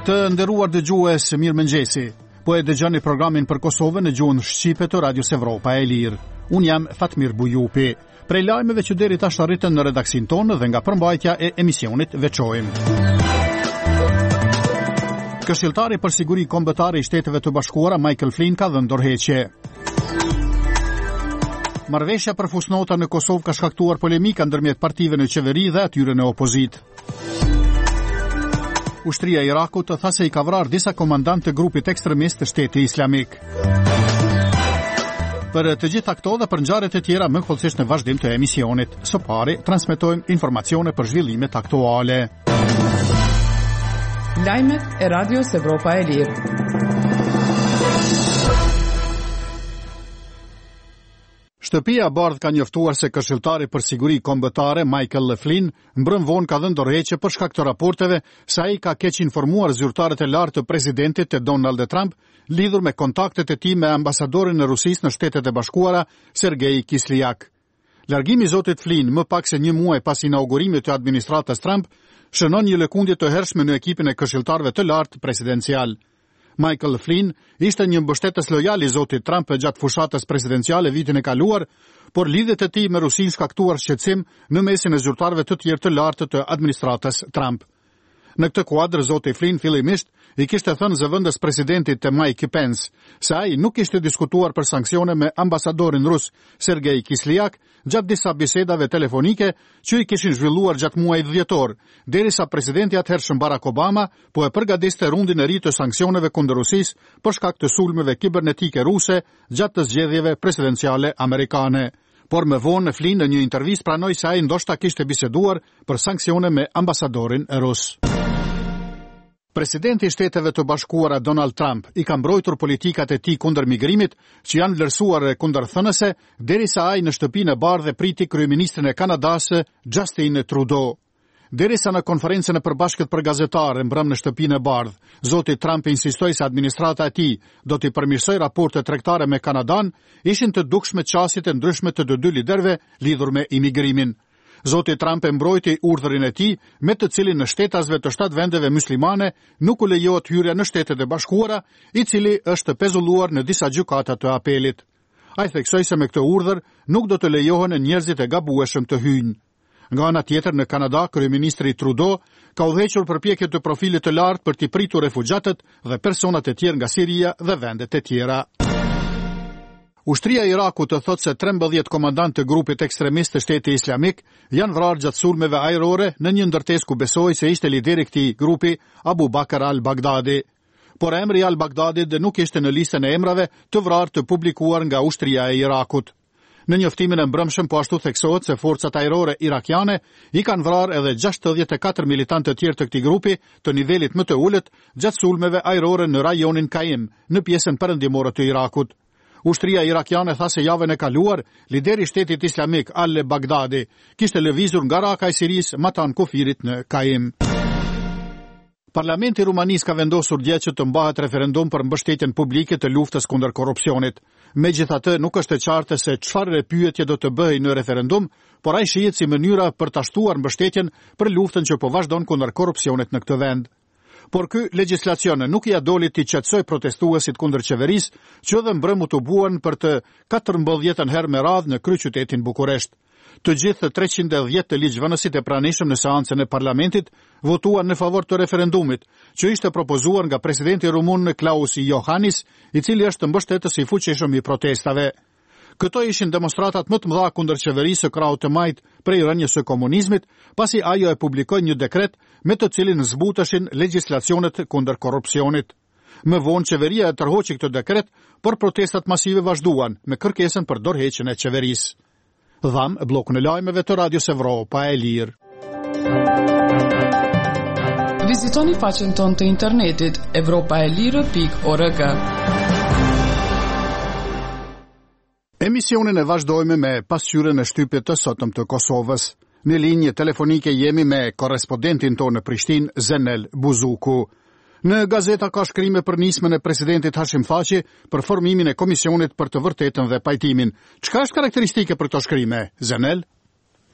Të nderuar dëgjues, mirëmëngjesi. Po e dëgjoni programin për Kosovën në gjuhën shqipe të Radios Evropa e Lirë. Unë jam Fatmir Bujupi. Prej lajmeve që deri tash arritën në redaksin tonë dhe nga përmbajtja e emisionit veçojmë. Këshilltari për siguri kombëtare i Shteteve të Bashkuara Michael Flynn ka dhënë dorëheqje. Marrëveshja për fusnota në Kosovë ka shkaktuar polemika ndërmjet partive në qeveri dhe atyre në opozitë. Ushtria e Irakut tha se i ka vrarë disa komandantë të grupit ekstremist të Shteti Islamik. Për të gjitha këto dhe për ngjarjet e tjera më kollësisht në vazhdim të emisionit. Së pari transmetojmë informacione për zhvillimet aktuale. Lajmet e Radios Evropa e Lirë. Shtëpia e Bardhë ka njoftuar se këshilltari për siguri kombëtare Michael Flynn mbrëm vonë ka dhënë dorëheqje për shkak të raporteve se ai ka keq informuar zyrtarët e lartë të presidentit të Donald Trump lidhur me kontaktet e tij me ambasadorin e Rusisë në Shtetet e Bashkuara Sergei Kislyak. Largimi i zotit Flynn më pak se një muaj pas inaugurimit të administratës Trump shënon një lëkundje të hershme në ekipin e këshilltarëve të lartë presidencial. Michael Flynn ishte një mbështetës lojal i zotit Trump gjatë fushatës presidenciale vitin e kaluar, por lidhjet e tij me Rusinë shkaktuar shqetësim në mesin e zyrtarëve të tjerë të lartë të administratës Trump. Në këtë kuadër zoti Flynn fillimisht i kishte thënë zëvendës presidentit të Mike Pence se ai nuk kishte diskutuar për sanksione me ambasadorin rus Sergei Kislyak gjatë disa bisedave telefonike që i kishin zhvilluar gjatë muajit dhjetor, derisa presidenti atëhershëm Barack Obama po e përgatiste rundin e ri të sanksioneve kundër Rusisë për shkak të sulmeve kibernetike ruse gjatë të zgjedhjeve presidenciale amerikane. Por më vonë Flynn në një intervistë pranoi se ai ndoshta kishte biseduar për sanksione me ambasadorin rus. Presidenti i Shteteve të Bashkuara Donald Trump i ka mbrojtur politikat e tij kundër migrimit që janë vlerësuar kundërthënëse derisa ai në shtëpinë e Bardhë priti kryeministrin e Kanadasë Justin Trudeau. Derisa në konferencën e përbashkët për gazetarë mbrëm në shtëpinë e Bardhë, zoti Trump insistoi se administrata e tij do t'i përmirësojë raportet tregtare me Kanadan, ishin të dukshme qasjet e ndryshme të dy liderëve lidhur me imigrimin. Zoti Trump e mbrojti urdhërin e tij me të cilin në shtetasve të 7 vendeve muslimane nuk u lejohet hyrja në Shtetet e Bashkuara, i cili është pezulluar në disa gjykata të apelit. Ai theksoi se me këtë urdhër nuk do të lejohen njerëzit e gabueshëm të hyjnë. Nga ana tjetër në Kanada, kryeministri Trudeau ka udhëhequr përpjekje të profilit të lartë për t'i pritur refugjatët dhe personat e tjerë nga Siria dhe vendet e tjera. Ushtria e Irakut thotë se 13 komandantë të grupit ekstremist të Shteti Islamik janë vrarë gjatë sulmeve ajrore në një ndërtesë ku besoi se ishte lideri i këtij grupi Abu Bakr al-Baghdadi. Por emri al-Baghdadit nuk ishte në listën e emrave të vrarë të publikuar nga ushtria e Irakut. Në njoftimin e mbrëmshëm po ashtu theksohet se forcat ajrore irakiane i kanë vrarë edhe 64 militantë të tjerë të këtij grupi të nivelit më të ulët gjatë sulmeve ajrore në rajonin Qaim, në pjesën perëndimore të Irakut. Ushtria irakiane tha se javën e kaluar, lideri i Shtetit Islamik al-Baghdadi kishte lëvizur nga Raka e Sirisë Matan Kofirit në Qaim. Parlamenti i Rumanisë ka vendosur dje që të mbahet referendum për mbështetjen publike të luftës kundër korrupsionit. Megjithatë, nuk është e qartë se çfarë pyetje do të bëhej në referendum, por ai shihet si mënyra për ta shtuar mbështetjen për luftën që po vazhdon kundër korrupsionit në këtë vend. Por ky legjislacion nuk ia doli t'i qetësoj protestuesit kundër qeverisë, që edhe mbrëm u tubuan për të 14 herë me radhë në kryeqytetin Bukuresht. Të gjithë 310 të ligjvënësit e pranishëm në seancën e parlamentit votuan në favor të referendumit, që ishte propozuar nga presidenti rumun Klaus Iohannis, i cili është mbështetës i fuqishëm i protestave. Këto ishin demonstratat më të mëdha kundër qeverisë së krahut të majt prej rënjes së komunizmit, pasi ajo e publikoi një dekret me të cilin zbuteshin legjislacionet kundër korrupsionit. Më vonë qeveria e tërhoqi këtë dekret, por protestat masive vazhduan me kërkesën për dorëheqjen e qeverisë. Dham bllokun e lajmeve të Radios Evropa e Lirë. Vizitoni faqen tonë të internetit evropaelire.org. Emisionin e vazhdojmë me pasqyrën e shtypjet të sotëm të Kosovës. Në linje telefonike jemi me korrespondentin tonë në Prishtinë, Zenel Buzuku. Në gazeta ka shkrime për nismën e presidentit Hashim Thaçi për formimin e komisionit për të vërtetën dhe pajtimin. Çka është karakteristike për këto shkrime, Zenel?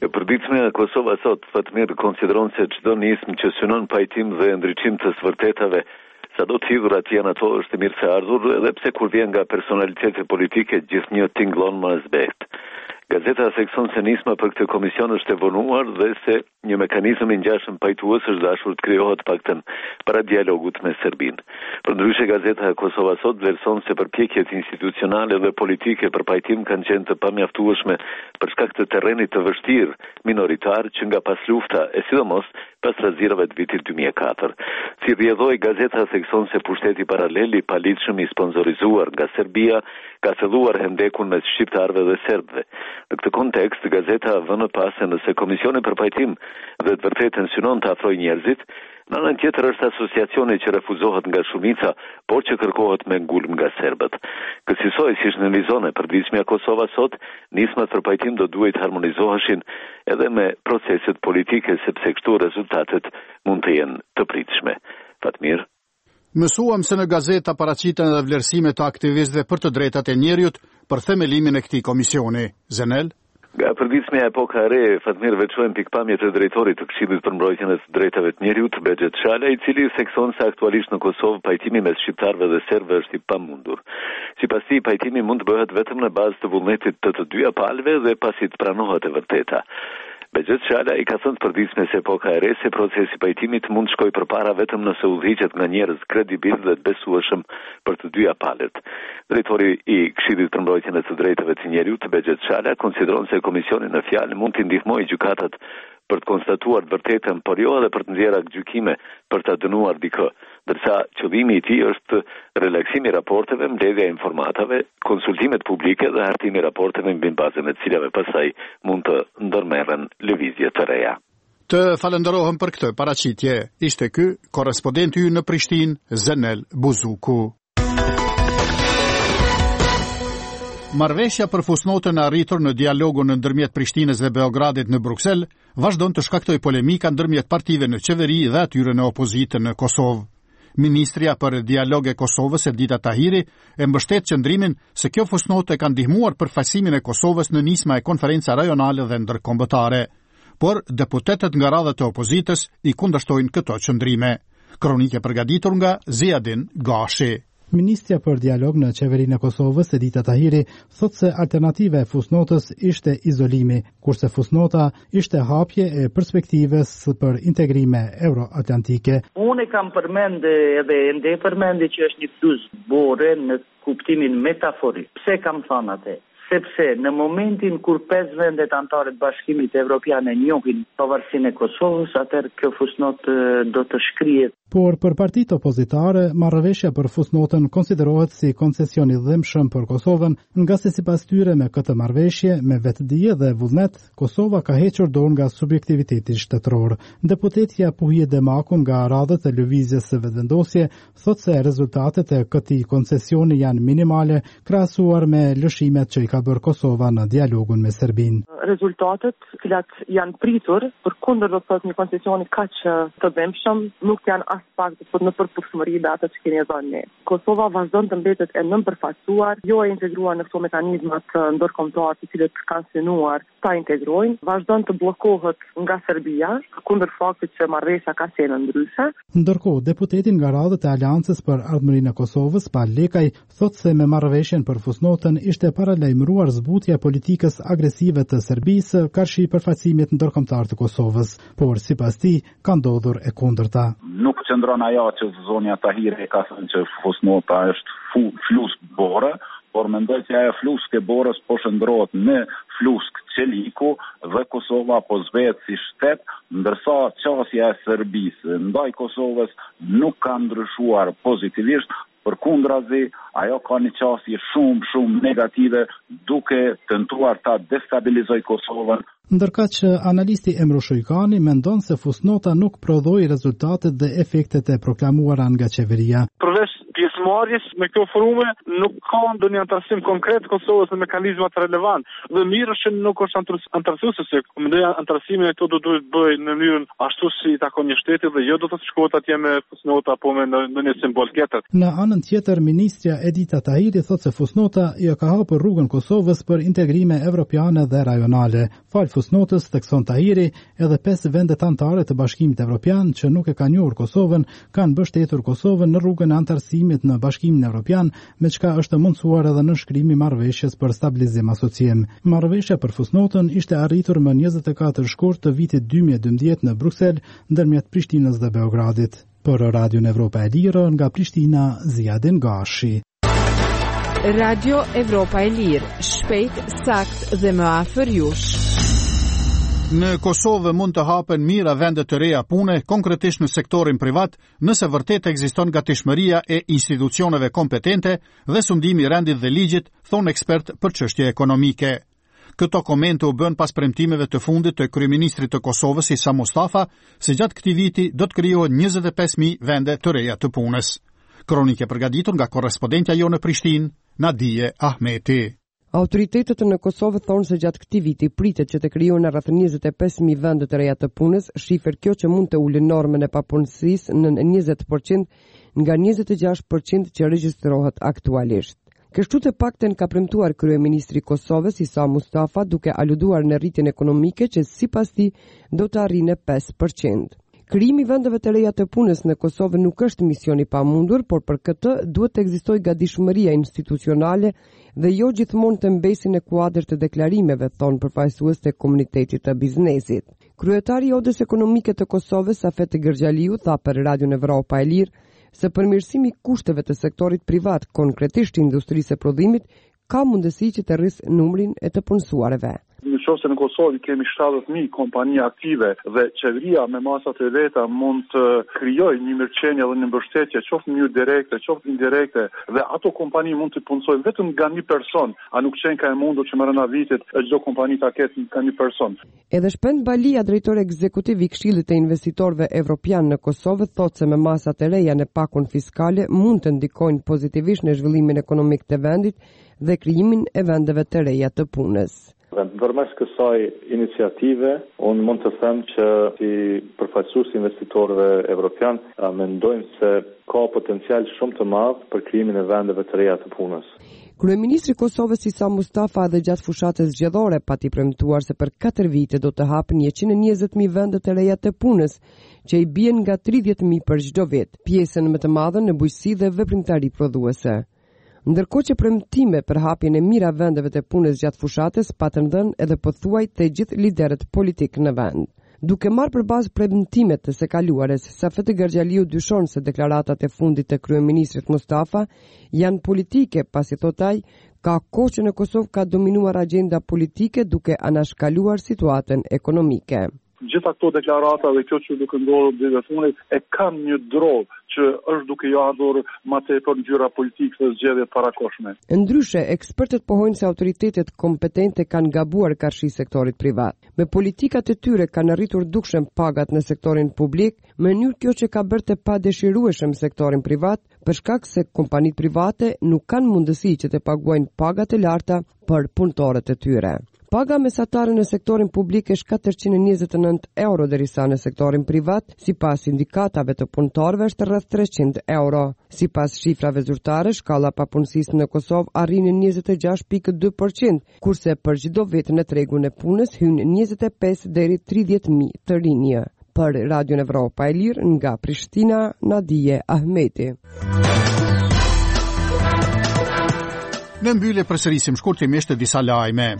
E përditshme e Kosova sot, Fatmir, konsideron se çdo nismë që synon pajtim dhe ndriçim të vërtetave, sado të hidhurat janë ato është mirë se ardhur, edhe pse kur vjen nga personalitete politike gjithnjë tingëllon më zbehtë. Gazeta thekson se nisma për këtë komision është e vonuar dhe se një mekanizëm i ngjashëm pajtues është dashur të krijohet paktën para dialogut me Serbinë. Përndryshe, Gazeta e Kosova sot vlerëson se përpjekjet institucionale dhe politike për pajtim kanë qenë të pamjaftueshme për shkak të terrenit të vështirë minoritar që nga pas lufta e sidomos pas razirave të vitit 2004. Si rrjedhoi, Gazeta thekson se pushteti paralel i palitshëm i sponsorizuar nga Serbia ka filluar hendekun mes shqiptarëve dhe serbëve. Në këtë kontekst, Gazeta vënë pas se nëse Komisioni për pajtim dhe të vërtetën synon të afrojë njerëzit, në anën tjetër është asociacioni që refuzohet nga shumica, por që kërkohet me ngulm nga serbët. Kësaj si shënëlizon e përditshmja Kosova sot, nismat për pajtim do duhet harmonizoheshin edhe me proceset politike, sepse kështu rezultatet mund të jenë të pritshme. Fatmir. Mësuam se në Gazeta paraqiten edhe vlerësime të aktivistëve për të drejtat e njeriut për themelimin e këtij komisioni. Zenel? Nga përditshmja epoka e re, Fatmir, veçojmë pikpamjet e drejtorit të Këshillit për mbrojtjen e drejtave të njeriut, Begjet Shala, i cili thekson se aktualisht në Kosovë pajtimi mes shqiptarëve dhe serbëve është i pamundur. Sipas tij, pajtimi mund të bëhet vetëm në bazë të vullnetit të të dyja palëve dhe pasi të pranohet e vërteta. Begjet Shala i ka thënë të përditshme se epoka e re se procesi pajtimit mund të shkojë përpara vetëm nëse udhëhiqet nga njerëz kredibil dhe të besueshëm për të dyja palët. Drejtori i Këshillit për mbrojtjen e të drejtave të njeriut, Begjet Shala, konsideron se komisioni në fjalë mund të ndihmojë gjykatat për të konstatuar të vërtetën, por jo edhe për të nxjerrë gjykime për ta dënuar dikë, ndërsa qëllimi i tij është relaksimi i raporteve, mbledhja e informatave, konsultimet publike dhe hartimi i raporteve mbi bazën e cilave pastaj mund të ndërmerren lëvizje të reja. Të falenderohem për këtë paraqitje. Ishte ky korrespondenti ynë në Prishtinë, Zenel Buzuku. Marrëveshja për fusnotën e arritur në dialogun ndërmjet Prishtinës dhe Beogradit në Bruksel vazhdon të shkaktoj polemika ndërmjet partive në qeveri dhe atyre në opozitë në Kosovë. Ministria për dialog e Kosovës, Edita Tahiri, e mbështet qëndrimin se kjo fusnotë ka ndihmuar përfaqësimin e Kosovës në nisma e konferenca rajonale dhe ndërkombëtare, por deputetët nga radhët e opozitës i kundërshtojnë këto qëndrime. Kronike përgatitur nga Ziadin Gashi. Ministria për dialog në qeverinë e Kosovës, Edita Tahiri, thot se alternativa e fusnotës ishte izolimi, kurse fusnota ishte hapje e perspektivës për integrime euroatlantike. Unë kam përmendë edhe ende përmendë që është një fusbore në kuptimin metaforik. Pse kam thënë atë? Sepse në momentin kur 5 vendet anëtare të Bashkimit Evropian e njohin pavarësinë e Kosovës, atëherë kjo fusnot do të shkrihet. Por për partitë opozitare, marrëveshja për fusnotën konsiderohet si koncesion i dhëmshëm për Kosovën, nga se sipas tyre me këtë marrëveshje, me vetëdije dhe vullnet, Kosova ka hequr dorë nga subjektiviteti shtetëror. Deputetja Puhje Demakun nga radhët e lëvizjes së vetëvendosje thot se rezultatet e këtij koncesioni janë minimale krahasuar me lëshimet që i ka bërë Kosova në dialogun me Serbinë. Rezultatet cilat janë pritur përkundër do të thotë një koncesioni kaq të dhëmshëm nuk janë as pak të thotë në përputhshmëri me ato që kemi dhënë ne. Kosova vazhdon të mbetet e nënpërfaqësuar, jo e integruar në këto mekanizmat ndërkombëtar të cilët kanë synuar ta integrojnë, vazhdon të bllokohet nga Serbia, kundër faktit që marrëveshja ka qenë ndryshe. Ndërkohë, deputetin nga radhët e Aleancës për Ardhmërinë e Kosovës, Pal Lekaj, thotë se me marrëveshjen për fusnotën ishte paralajmëruar zbutja e politikës agresive të Serbisë karshi përfaqësimit ndërkombëtar të Kosovës, por sipas tij ka ndodhur e kundërta. Nuk qëndron ajo që zonja Tahiri ka thënë që fusnota është flusk bore, por mendoj që ajo flusk e borës po shndrohet në flusk qeliku dhe Kosova po zbehet si shtet, ndërsa qasja e Serbisë ndaj Kosovës nuk ka ndryshuar pozitivisht, përkundrazi, ajo ka një qasje shumë negative duke tentuar ta destabilizoj Kosovën. Ndërka që analisti Emro Shojkani mendon se fusnota nuk prodhoi rezultatet dhe efektet e proklamuara nga qeveria. Përveç pjesë pjesëmarrjes me këto forume nuk ka ndonjë antarësim konkret Kosovës në mekanizmat relevant. Dhe mirë që nuk është antarësuese se mendoj antarësimin e këto do duhet bëj në mënyrën ashtu si takon një shteti dhe jo do të shkohet atje me fusnota apo me ndonjë simbol tjetër. Në anën tjetër, ministrja Edita Tahiri thotë se fusnota jo ka hapur rrugën Kosovës për integrime evropiane dhe rajonale. Fal fusnotës, thekson Tahiri, edhe 5 vendet anëtare të Bashkimit Evropian që nuk e kanë njohur Kosovën kanë mbështetur Kosovën në rrugën e antarësimit në Bashkimin Evropian, me çka është mundsuar edhe nënshkrimi i marrëveshjes për stabilizim asociem. Marrëveshja për fusnotën ishte arritur më 24 shkurt të vitit 2012 në Bruksel ndërmjet Prishtinës dhe Beogradit. Për Radion Evropa e Lirë nga Prishtina, Ziadin Gashi. Radio Evropa e Lirë, shpejt, sakt dhe më afër jush. Në Kosovë mund të hapen mira vende të reja pune, konkretisht në sektorin privat, nëse vërtet ekziston gatishmëria e institucioneve kompetente dhe sundimi i rendit dhe ligjit, thon ekspert për çështje ekonomike. Këto komente u bën pas premtimeve të fundit të kryeministrit të Kosovës Isa Mustafa se gjatë këtij viti do të krijohen 25.000 vende të reja të punës. Kronike përgatitur nga korrespondentja jo në Prishtinë, Nadije Ahmeti. Autoritetet në Kosovë thonë se gjatë këtij viti pritet që të krijohen rreth 25.000 vende të reja të punës, shifër kjo që mund të ulë normën e papunësisë në 20% nga 26% që regjistrohet aktualisht. Kështu të paktën ka premtuar kryeministri i Kosovës Isa Mustafa duke aluduar në rritjen ekonomike që sipas tij do të arrijë 5%. Krijimi i vendeve të reja të punës në Kosovë nuk është mision i pamundur, por për këtë duhet të ekzistojë gatishmëria institucionale dhe jo gjithmonë të mbesin në kuadër të deklarimeve, thonë përfaqësues të komunitetit të biznesit. Kryetari i Odës Ekonomike të Kosovës, Safet Gërgjaliu, tha për Radion Evropa e Lirë se përmirësimi i kushteve të sektorit privat, konkretisht industrisë së prodhimit, ka mundësi që të rrisë numrin e të punësuarve. Në qoftë se në Kosovë kemi 70.000 kompani aktive dhe qeveria me masat e veta mund të krijojë një mirëqenie dhe një mbështetje, qoftë në mënyrë direkte, qoftë indirekte, dhe ato kompani mund të punësojnë vetëm nga një person, a nuk qenë ka e mundur që më rëna vitit çdo kompani ta ketë nga një person. Edhe Shpend Balia, drejtor ekzekutiv i Këshillit të Investitorëve Evropian në Kosovë, thotë se me masat e reja në pakun fiskale mund të ndikojnë pozitivisht në zhvillimin ekonomik të vendit dhe krijimin e vendeve të reja të punës. Përmes kësaj iniciative, unë mund të them që si përfaqësues investitorëve evropian, mendojmë se ka potencial shumë të madh për krijimin e vendeve të reja të punës. Kryeministri i Kosovës Isa Mustafa dhe gjatë fushatës zgjedhore pati premtuar se për 4 vite do të hapen 120.000 vende të reja të punës, që i bien nga 30.000 për çdo vit, pjesën më të madhe në bujqësi dhe veprimtari prodhuese. Ndërkohë që premtime për hapjen e mira vendeve të punës gjatë fushatës patën dhënë edhe pothuaj të gjithë liderët politik në vend. Duke marrë për bazë premtimet të së kaluares, Safet Gërgjaliu dyshon se deklaratat e fundit të kryeministrit Mustafa janë politike, pasi thotë ai, ka kohë që në Kosovë ka dominuar agenda politike duke anashkaluar situatën ekonomike. Gjitha këto deklarata dhe kjo që duke ndodhur deri në fundit e kanë një drovë që është duke i ardhur më tepër ngjyra politike dhe zgjedhjet parakoshme. Ndryshe, ekspertët pohojnë se autoritetet kompetente kanë gabuar karshi sektorit privat. Me politikat e tyre kanë arritur dukshëm pagat në sektorin publik, mënyrë kjo që ka bërë të padëshirueshëm sektorin privat, për shkak se kompanitë private nuk kanë mundësi që të paguajnë pagat e larta për punëtorët e tyre. Paga mesatare në sektorin publik është 429 euro, derisa në sektorin privat, sipas sindikatave të punëtorëve, është rreth 300 euro. Sipas shifrave zyrtare, shkalla papunësisë në Kosovë arrin në 26.2%, kurse për çdo vit në tregun e punës hyn 25 deri 30.000 të rinj. Për Radion Evropa e Lirë nga Prishtina, Nadije Ahmeti. Në mbyllje përsërisim shkurtimisht disa lajme.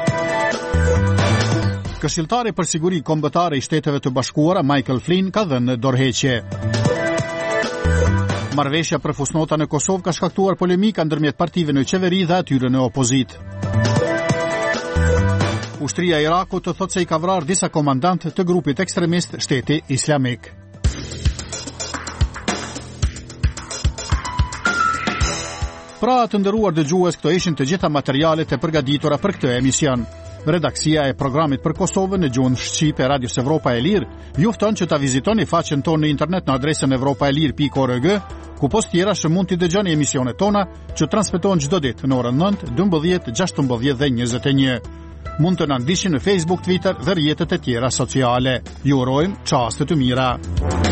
Këshilltari për siguri kombëtare i Shteteve të Bashkuara Michael Flynn ka dhënë dorëheqje. Marrëveshja për fusnota në Kosovë ka shkaktuar polemika ndërmjet partive në qeveri dhe atyre në opozitë. Ushtria e Irakut të thotë se i ka vrarë disa komandant të grupit ekstremist Shteti Islamik. Pra të nderuar dëgjues, këto ishin të gjitha materialet e përgatitura për këtë emision. Redaksia e programit për Kosovën në gjuhën shqipe e Radios Evropa e Lirë ju fton që ta vizitoni faqen tonë në internet në adresën evropaelir.org, ku post tjera që mund t'i dëgjoni emisionet tona që transmetohen çdo ditë në orën 9, 12, 16 dhe 21. Mund të na ndiqni në Facebook, Twitter dhe rrjetet e tjera sociale. Ju urojmë çaste të mira.